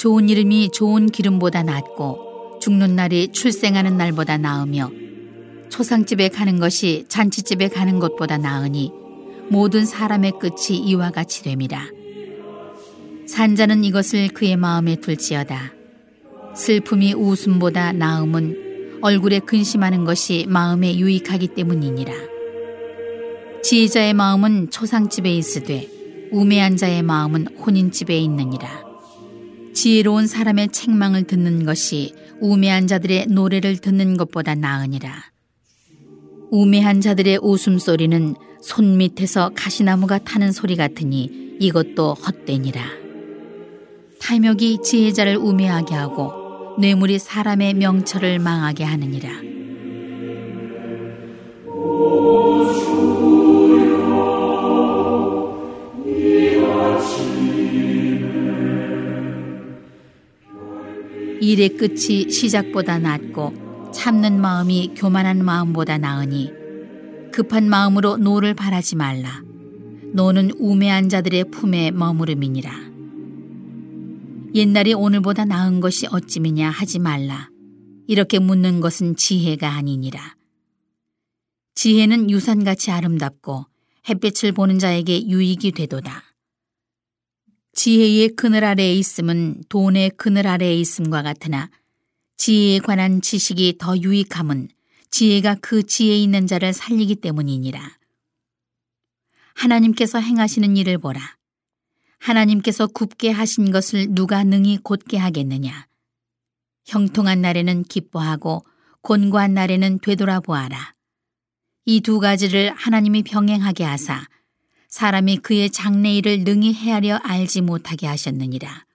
좋은 이름이 좋은 기름보다 낫고 죽는 날이 출생하는 날보다 나으며 초상집에 가는 것이 잔치집에 가는 것보다 나으니 모든 사람의 끝이 이와 같이 됨이라. 산자는 이것을 그의 마음에 둘지어다. 슬픔이 웃음보다 나음은 얼굴에 근심하는 것이 마음에 유익하기 때문이니라. 지혜자의 마음은 초상집에 있으되 우매한 자의 마음은 혼인집에 있느니라. 지혜로운 사람의 책망을 듣는 것이 우매한 자들의 노래를 듣는 것보다 나으니라. 우매한 자들의 웃음소리는 손 밑에서 가시나무가 타는 소리 같으니 이것도 헛되니라. 탐욕이 지혜자를 우매하게 하고 뇌물이 사람의 명철을 망하게 하느니라. 일의 끝이 시작보다 낫고 참는 마음이 교만한 마음보다 나으니 급한 마음으로 노를 바라지 말라. 노는 우매한 자들의 품에 머무름이니라. 옛날이 오늘보다 나은 것이 어찌미냐 하지 말라. 이렇게 묻는 것은 지혜가 아니니라. 지혜는 유산같이 아름답고 햇빛을 보는 자에게 유익이 되도다. 지혜의 그늘 아래에 있음은 돈의 그늘 아래에 있음과 같으나 지혜에 관한 지식이 더 유익함은 지혜가 그 지혜에 있는 자를 살리기 때문이니라. 하나님께서 행하시는 일을 보라. 하나님께서 굽게 하신 것을 누가 능히 곧게 하겠느냐. 형통한 날에는 기뻐하고 곤고한 날에는 되돌아보아라. 이 두 가지를 하나님이 병행하게 하사 사람이 그의 장래일을 능히 헤아려 알지 못하게 하셨느니라.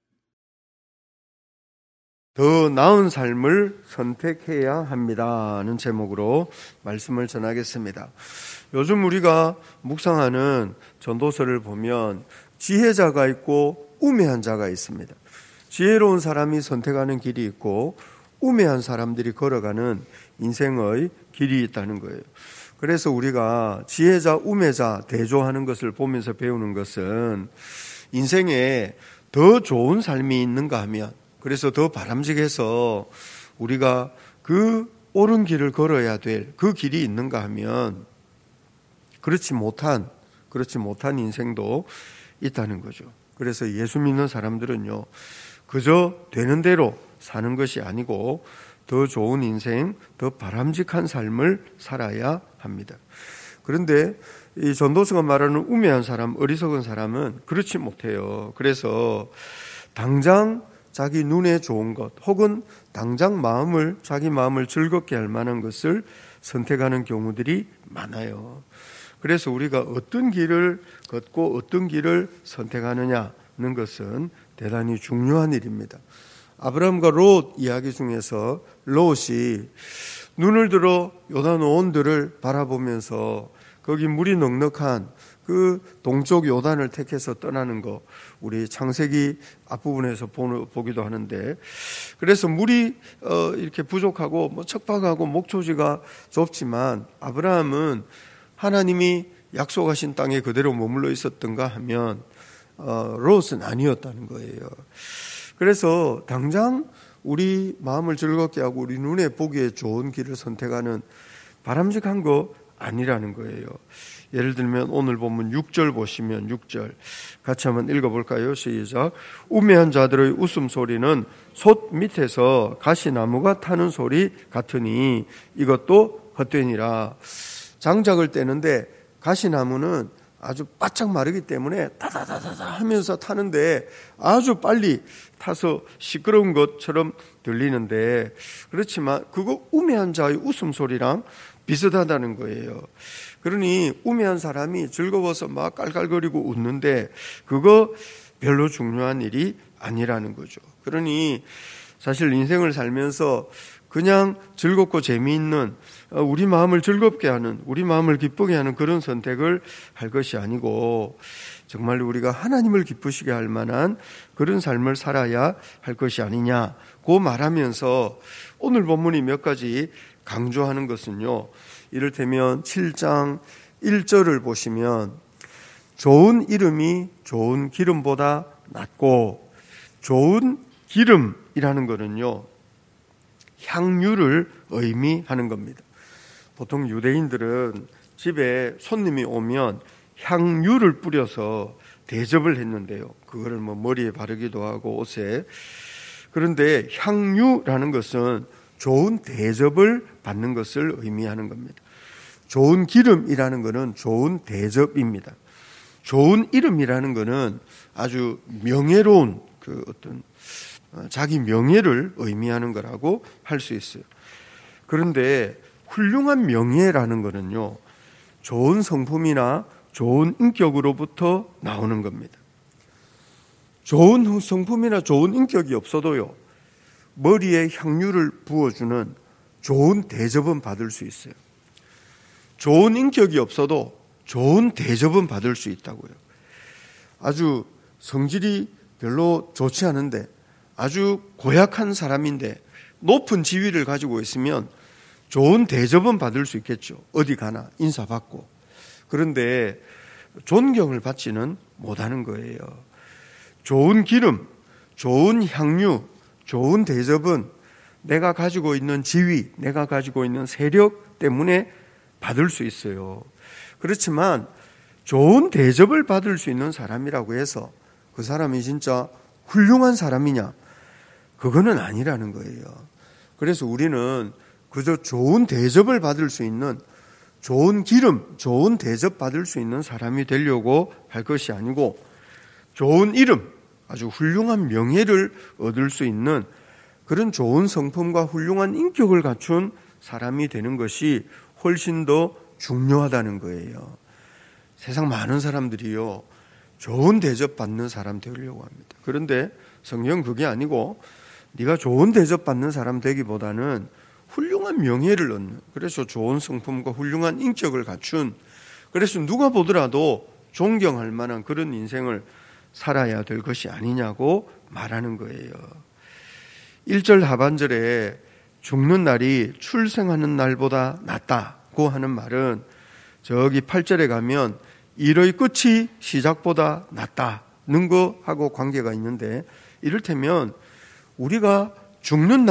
더 나은 삶을 선택해야 합니다는 제목으로 말씀을 전하겠습니다. 요즘 우리가 묵상하는 전도서를 보면 지혜자가 있고 우매한 자가 있습니다. 지혜로운 사람이 선택하는 길이 있고 우매한 사람들이 걸어가는 인생의 길이 있다는 거예요. 그래서 우리가 지혜자, 우매자 대조하는 것을 보면서 배우는 것은 인생에 더 좋은 삶이 있는가 하면, 그래서 더 바람직해서 우리가 그 옳은 길을 걸어야 될 그 길이 있는가 하면 그렇지 못한 인생도 있다는 거죠. 그래서 예수 믿는 사람들은요, 그저 되는 대로 사는 것이 아니고 더 좋은 인생, 더 바람직한 삶을 살아야 합니다. 그런데 이 전도서가 말하는 우매한 사람, 어리석은 사람은 그렇지 못해요. 그래서 당장 자기 눈에 좋은 것 혹은 당장 자기 마음을 즐겁게 할 만한 것을 선택하는 경우들이 많아요. 그래서 우리가 어떤 길을 걷고 어떤 길을 선택하느냐는 것은 대단히 중요한 일입니다. 아브라함과 롯 이야기 중에서 롯이 눈을 들어 요단 온들을 바라보면서 거기 물이 넉넉한 그 동쪽 요단을 택해서 떠나는 거 우리 창세기 앞부분에서 보기도 하는데, 그래서 물이 이렇게 부족하고 척박하고 목초지가 좁지만 아브라함은 하나님이 약속하신 땅에 그대로 머물러 있었던가 하면 롯은 아니었다는 거예요. 그래서 당장 우리 마음을 즐겁게 하고 우리 눈에 보기에 좋은 길을 선택하는 바람직한 거 아니라는 거예요. 예를 들면 오늘 본문 6절 보시면 6절 같이 한번 읽어볼까요? 시작. 우매한 자들의 웃음소리는 솥 밑에서 가시나무가 타는 소리 같으니 이것도 헛되니라. 장작을 떼는데 가시나무는 아주 바짝 마르기 때문에 다다다다다 하면서 타는데 아주 빨리 타서 시끄러운 것처럼 들리는데, 그렇지만 그거 우매한 자의 웃음소리랑 비슷하다는 거예요. 그러니 우매한 사람이 즐거워서 막 깔깔거리고 웃는데 그거 별로 중요한 일이 아니라는 거죠. 그러니 사실 인생을 살면서 그냥 즐겁고 재미있는, 우리 마음을 즐겁게 하는, 우리 마음을 기쁘게 하는 그런 선택을 할 것이 아니고 정말 우리가 하나님을 기쁘시게 할 만한 그런 삶을 살아야 할 것이 아니냐고 말하면서 오늘 본문이 몇 가지 강조하는 것은요, 이를테면 7장 1절을 보시면 좋은 이름이 좋은 기름보다 낫고 좋은 기름이라는 것은요, 향유를 의미하는 겁니다. 보통 유대인들은 집에 손님이 오면 향유를 뿌려서 대접을 했는데요. 그거를 머리에 바르기도 하고 옷에. 그런데 향유라는 것은 좋은 대접을 받는 것을 의미하는 겁니다. 좋은 기름이라는 것은 좋은 대접입니다. 좋은 이름이라는 것은 아주 명예로운 그 어떤 자기 명예를 의미하는 거라고 할 수 있어요. 그런데 훌륭한 명예라는 것은요, 좋은 성품이나 좋은 인격으로부터 나오는 겁니다. 좋은 성품이나 좋은 인격이 없어도요, 머리에 향유를 부어주는 좋은 대접은 받을 수 있어요. 좋은 인격이 없어도 좋은 대접은 받을 수 있다고요. 아주 성질이 별로 좋지 않은데, 아주 고약한 사람인데 높은 지위를 가지고 있으면 좋은 대접은 받을 수 있겠죠. 어디 가나 인사받고. 그런데 존경을 받지는 못하는 거예요. 좋은 기름, 좋은 향유, 좋은 대접은 내가 가지고 있는 지위, 내가 가지고 있는 세력 때문에 받을 수 있어요. 그렇지만 좋은 대접을 받을 수 있는 사람이라고 해서 그 사람이 진짜 훌륭한 사람이냐? 그거는 아니라는 거예요. 그래서 우리는 그저 좋은 대접을 받을 수 있는, 좋은 기름, 좋은 대접 받을 수 있는 사람이 되려고 할 것이 아니고, 좋은 이름, 아주 훌륭한 명예를 얻을 수 있는 그런 좋은 성품과 훌륭한 인격을 갖춘 사람이 되는 것이 훨씬 더 중요하다는 거예요. 세상 많은 사람들이요, 좋은 대접 받는 사람 되려고 합니다. 그런데 성경은 그게 아니고, 네가 좋은 대접 받는 사람 되기보다는 훌륭한 명예를 얻는, 그래서 좋은 성품과 훌륭한 인격을 갖춘, 그래서 누가 보더라도 존경할 만한 그런 인생을 살아야 될 것이 아니냐고 말하는 거예요. 1절 하반절에 죽는 날이 출생하는 날보다 낫다고 하는 말은 저기 8절에 가면 일의 끝이 시작보다 낫다는 거하고 관계가 있는데, 이를테면 우리가 죽는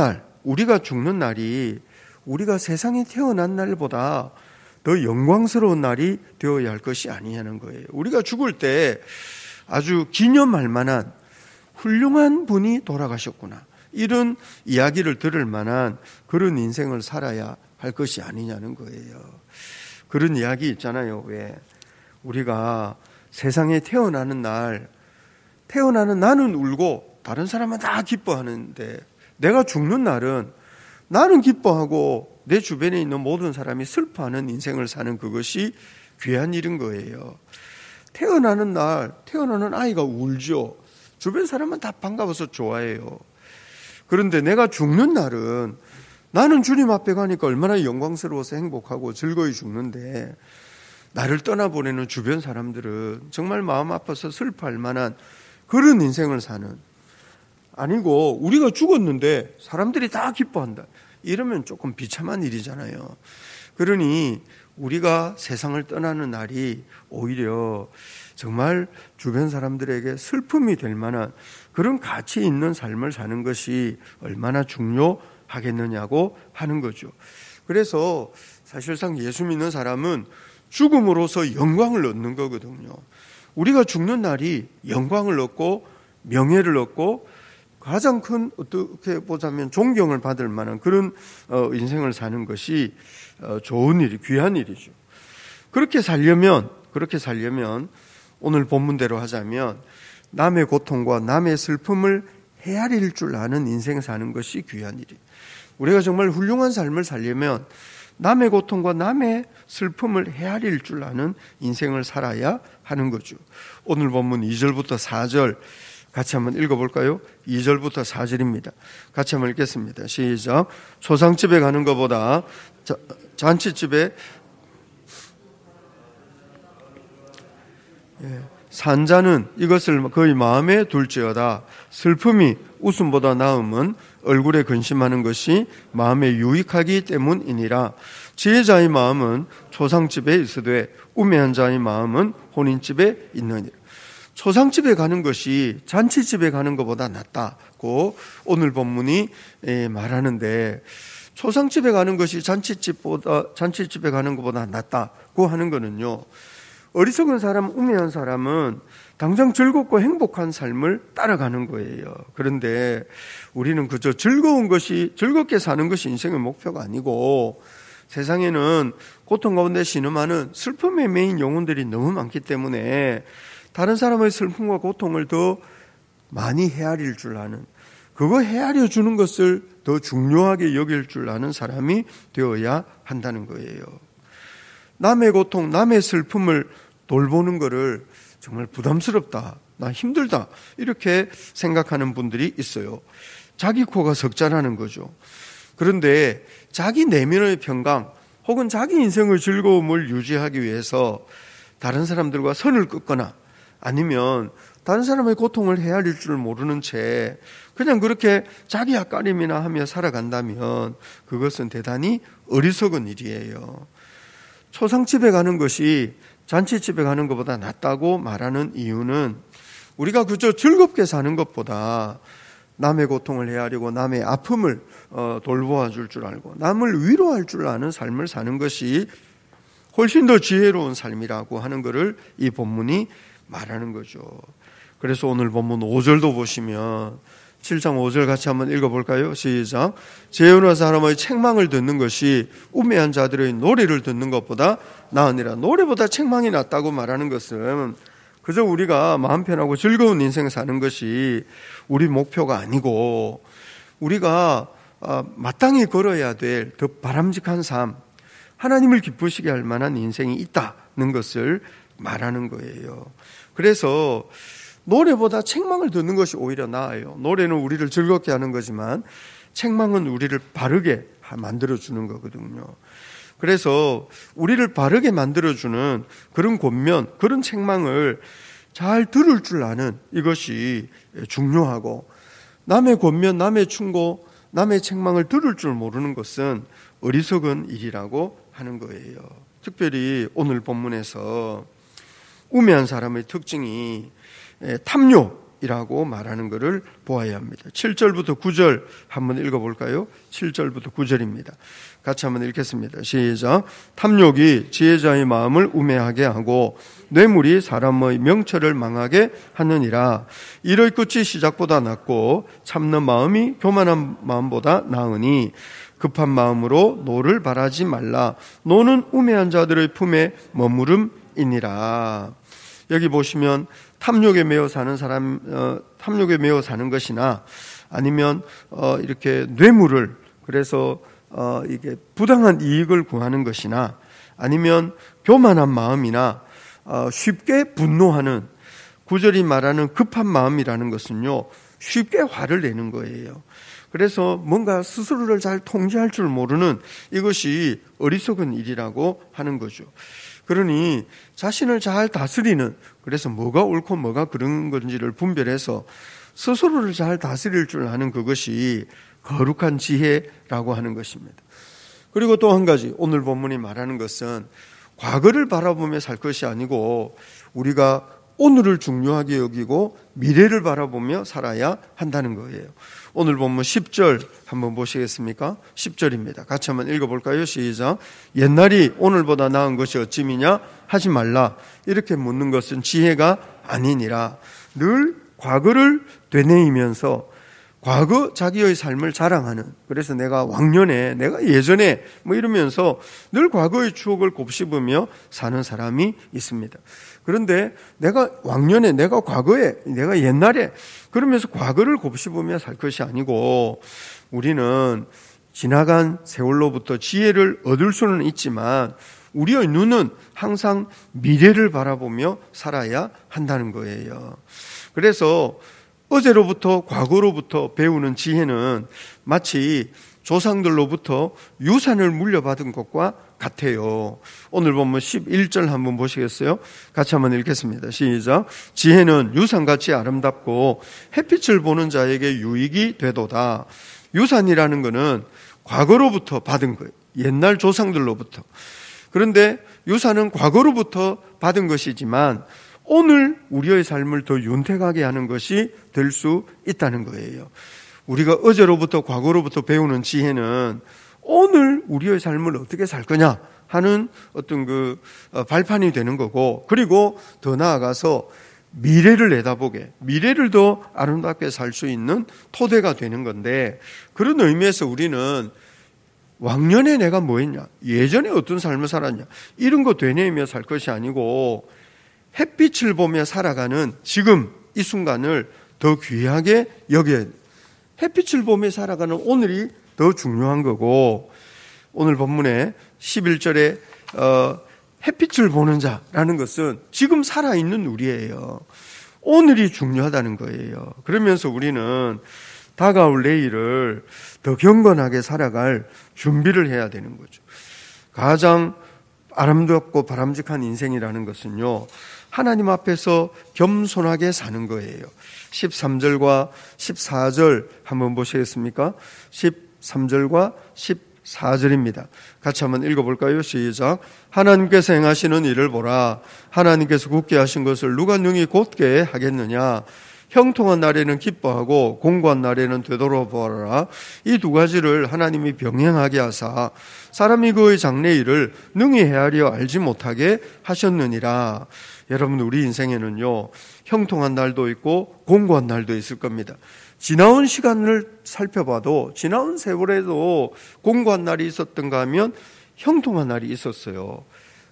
날이 우리가 세상에 태어난 날보다 더 영광스러운 날이 되어야 할 것이 아니냐는 거예요. 우리가 죽을 때 아주 기념할 만한 훌륭한 분이 돌아가셨구나, 이런 이야기를 들을 만한 그런 인생을 살아야 할 것이 아니냐는 거예요. 그런 이야기 있잖아요. 왜 우리가 세상에 태어나는 나는 울고 다른 사람은 다 기뻐하는데, 내가 죽는 날은 나는 기뻐하고 내 주변에 있는 모든 사람이 슬퍼하는 인생을 사는 그것이 귀한 일인 거예요. 태어나는 아이가 울죠. 주변 사람은 다 반가워서 좋아해요. 그런데 내가 죽는 날은 나는 주님 앞에 가니까 얼마나 영광스러워서 행복하고 즐거이 죽는데, 나를 떠나보내는 주변 사람들은 정말 마음 아파서 슬퍼할 만한 그런 인생을 사는, 아니고 우리가 죽었는데 사람들이 다 기뻐한다, 이러면 조금 비참한 일이잖아요. 그러니 우리가 세상을 떠나는 날이 오히려 정말 주변 사람들에게 슬픔이 될 만한 그런 가치 있는 삶을 사는 것이 얼마나 중요하겠느냐고 하는 거죠. 그래서 사실상 예수 믿는 사람은 죽음으로써 영광을 얻는 거거든요. 우리가 죽는 날이 영광을 얻고 명예를 얻고 가장 큰, 어떻게 보자면 존경을 받을 만한 그런 인생을 사는 것이 좋은 일이, 귀한 일이죠. 그렇게 살려면 오늘 본문대로 하자면 남의 고통과 남의 슬픔을 헤아릴 줄 아는 인생 사는 것이 귀한 일이에요. 우리가 정말 훌륭한 삶을 살려면 남의 고통과 남의 슬픔을 헤아릴 줄 아는 인생을 살아야 하는 거죠. 오늘 본문 2절부터 4절 같이 한번 읽어볼까요? 2절부터 4절입니다. 같이 한번 읽겠습니다. 시작. 초상집에 가는 것보다 잔치집에 산 자는 이것을 그의 마음에 둘지어다. 슬픔이 웃음보다 나음은 얼굴에 근심하는 것이 마음에 유익하기 때문이니라. 지혜자의 마음은 초상집에 있으되 우매한 자의 마음은 혼인집에 있느니라. 초상집에 가는 것이 잔치집에 가는 것보다 낫다고 오늘 본문이 말하는데, 초상집에 가는 것이 잔치집에 가는 것보다 낫다고 하는 것은요, 어리석은 사람, 우매한 사람은 당장 즐겁고 행복한 삶을 따라가는 거예요. 그런데 우리는 그저 즐겁게 사는 것이 인생의 목표가 아니고, 세상에는 고통 가운데 신음하는 슬픔에 매인 영혼들이 너무 많기 때문에 다른 사람의 슬픔과 고통을 더 많이 헤아릴 줄 아는, 그거 헤아려 주는 것을 더 중요하게 여길 줄 아는 사람이 되어야 한다는 거예요. 남의 고통, 남의 슬픔을 돌보는 거를 정말 부담스럽다, 나 힘들다, 이렇게 생각하는 분들이 있어요. 자기 코가 석자라는 거죠. 그런데 자기 내면의 평강 혹은 자기 인생의 즐거움을 유지하기 위해서 다른 사람들과 선을 긋거나 아니면 다른 사람의 고통을 헤아릴 줄 모르는 채 그냥 그렇게 자기 앞가림이나 하며 살아간다면 그것은 대단히 어리석은 일이에요. 초상집에 가는 것이 잔치집에 가는 것보다 낫다고 말하는 이유는, 우리가 그저 즐겁게 사는 것보다 남의 고통을 헤아리고 남의 아픔을 돌보아 줄 줄 알고 남을 위로할 줄 아는 삶을 사는 것이 훨씬 더 지혜로운 삶이라고 하는 것을 이 본문이 말하는 거죠. 그래서 오늘 본문 5절도 보시면 7장 5절 같이 한번 읽어볼까요? 시작. 재혼한 사람의 책망을 듣는 것이 우매한 자들의 노래를 듣는 것보다 나으니라. 노래보다 책망이 낫다고 말하는 것은 그저 우리가 마음 편하고 즐거운 인생 사는 것이 우리 목표가 아니고, 우리가 마땅히 걸어야 될 더 바람직한 삶, 하나님을 기쁘시게 할 만한 인생이 있다는 것을 말하는 거예요. 그래서 노래보다 책망을 듣는 것이 오히려 나아요. 노래는 우리를 즐겁게 하는 거지만 책망은 우리를 바르게 만들어주는 거거든요. 그래서 우리를 바르게 만들어주는 그런 권면, 그런 책망을 잘 들을 줄 아는 이것이 중요하고, 남의 권면, 남의 충고, 남의 책망을 들을 줄 모르는 것은 어리석은 일이라고 하는 거예요. 특별히 오늘 본문에서 우매한 사람의 특징이 탐욕이라고 말하는 것을 보아야 합니다. 7절부터 9절 한번 읽어볼까요? 7절부터 9절입니다. 같이 한번 읽겠습니다. 시작. 탐욕이 지혜자의 마음을 우매하게 하고 뇌물이 사람의 명철을 망하게 하느니라. 일의 끝이 시작보다 낫고 참는 마음이 교만한 마음보다 나으니 급한 마음으로 노를 바라지 말라. 노는 우매한 자들의 품에 머무름이니라. 여기 보시면 탐욕에 매여 사는 사람, 탐욕에 매여 사는 것이나 아니면 이렇게 뇌물을, 그래서 이게 부당한 이익을 구하는 것이나 아니면 교만한 마음이나 쉽게 분노하는, 구절이 말하는 급한 마음이라는 것은요, 쉽게 화를 내는 거예요. 그래서 뭔가 스스로를 잘 통제할 줄 모르는 이것이 어리석은 일이라고 하는 거죠. 그러니 자신을 잘 다스리는, 그래서 뭐가 옳고 뭐가 그런 건지를 분별해서 스스로를 잘 다스릴 줄 아는 그것이 거룩한 지혜라고 하는 것입니다. 그리고 또 한 가지, 오늘 본문이 말하는 것은 과거를 바라보며 살 것이 아니고 우리가 오늘을 중요하게 여기고 미래를 바라보며 살아야 한다는 거예요. 오늘 본문 10절 한번 보시겠습니까? 10절입니다. 같이 한번 읽어볼까요? 시작. 옛날이 오늘보다 나은 것이 어찌미냐 하지 말라. 이렇게 묻는 것은 지혜가 아니니라. 늘 과거를 되뇌이면서 과거 자기의 삶을 자랑하는, 그래서 내가 왕년에, 내가 예전에 뭐 이러면서 늘 과거의 추억을 곱씹으며 사는 사람이 있습니다. 그런데 내가 왕년에, 내가 과거에, 내가 옛날에 그러면서 과거를 곱씹으며 살 것이 아니고, 우리는 지나간 세월로부터 지혜를 얻을 수는 있지만 우리의 눈은 항상 미래를 바라보며 살아야 한다는 거예요. 그래서 어제로부터, 과거로부터 배우는 지혜는 마치 조상들로부터 유산을 물려받은 것과 같아요. 오늘 보면 11절 한번 보시겠어요? 같이 한번 읽겠습니다. 시작. 지혜는 유산같이 아름답고 햇빛을 보는 자에게 유익이 되도다. 유산이라는 것은 과거로부터 받은 거예요. 옛날 조상들로부터. 그런데 유산은 과거로부터 받은 것이지만 오늘 우리의 삶을 더 윤택하게 하는 것이 될 수 있다는 거예요. 우리가 어제로부터 과거로부터 배우는 지혜는 오늘 우리의 삶을 어떻게 살 거냐 하는 어떤 그 발판이 되는 거고, 그리고 더 나아가서 미래를 내다보게, 미래를 더 아름답게 살 수 있는 토대가 되는 건데, 그런 의미에서 우리는 왕년에 내가 뭐 했냐, 예전에 어떤 삶을 살았냐, 이런 거 되뇌이며 살 것이 아니고 햇빛을 보며 살아가는 지금 이 순간을 더 귀하게 여겨야 돼. 햇빛을 보며 살아가는 오늘이 더 중요한 거고, 오늘 본문에 11절에 햇빛을 보는 자라는 것은 지금 살아있는 우리예요. 오늘이 중요하다는 거예요. 그러면서 우리는 다가올 내일을 더 경건하게 살아갈 준비를 해야 되는 거죠. 가장 아름답고 바람직한 인생이라는 것은요, 하나님 앞에서 겸손하게 사는 거예요. 13절과 14절 한번 보시겠습니까? 13절과 14절입니다. 같이 한번 읽어볼까요? 시작. 하나님께서 행하시는 일을 보라. 하나님께서 굳게 하신 것을 누가 능히 곧게 하겠느냐. 형통한 날에는 기뻐하고 공고한 날에는 되돌아보아라. 이 두 가지를 하나님이 병행하게 하사 사람이 그의 장래 일을 능히 헤아려 알지 못하게 하셨느니라. 여러분, 우리 인생에는요, 형통한 날도 있고 공고한 날도 있을 겁니다. 지나온 시간을 살펴봐도 지나온 세월에도 공고한 날이 있었던가 하면 형통한 날이 있었어요.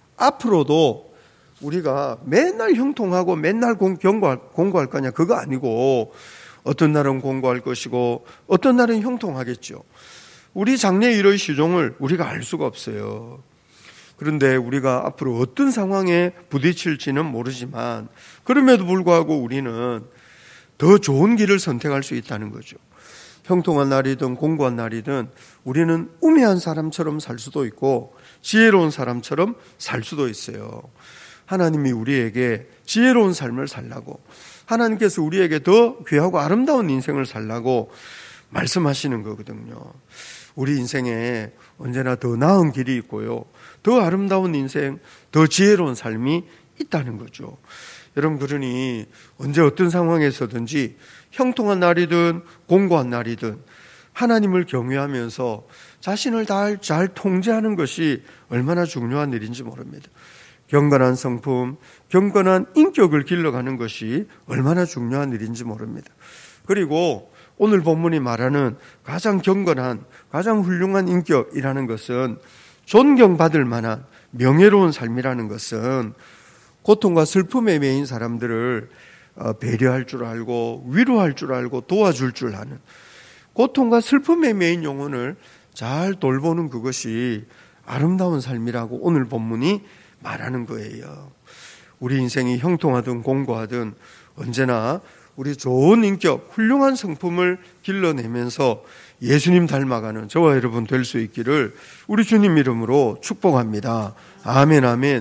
앞으로도 우리가 맨날 형통하고 맨날 공고할 거냐, 그거 아니고 어떤 날은 공고할 것이고 어떤 날은 형통하겠죠. 우리 장래 일의 시종을 우리가 알 수가 없어요. 그런데 우리가 앞으로 어떤 상황에 부딪힐지는 모르지만 그럼에도 불구하고 우리는 더 좋은 길을 선택할 수 있다는 거죠. 형통한 날이든 공고한 날이든 우리는 우매한 사람처럼 살 수도 있고 지혜로운 사람처럼 살 수도 있어요. 하나님이 우리에게 지혜로운 삶을 살라고, 하나님께서 우리에게 더 귀하고 아름다운 인생을 살라고 말씀하시는 거거든요. 우리 인생에 언제나 더 나은 길이 있고요, 더 아름다운 인생, 더 지혜로운 삶이 있다는 거죠. 여러분, 그러니 언제 어떤 상황에서든지 형통한 날이든 공고한 날이든 하나님을 경외하면서 자신을 잘 통제하는 것이 얼마나 중요한 일인지 모릅니다. 경건한 성품, 경건한 인격을 길러가는 것이 얼마나 중요한 일인지 모릅니다. 그리고 오늘 본문이 말하는 가장 경건한, 가장 훌륭한 인격이라는 것은, 존경받을 만한 명예로운 삶이라는 것은 고통과 슬픔에 매인 사람들을 배려할 줄 알고 위로할 줄 알고 도와줄 줄 아는, 고통과 슬픔에 매인 영혼을 잘 돌보는 그것이 아름다운 삶이라고 오늘 본문이 말하는 거예요. 우리 인생이 형통하든 공고하든 언제나 우리 좋은 인격, 훌륭한 성품을 길러내면서 예수님 닮아가는 저와 여러분 될 수 있기를 우리 주님 이름으로 축복합니다. 아멘, 아멘.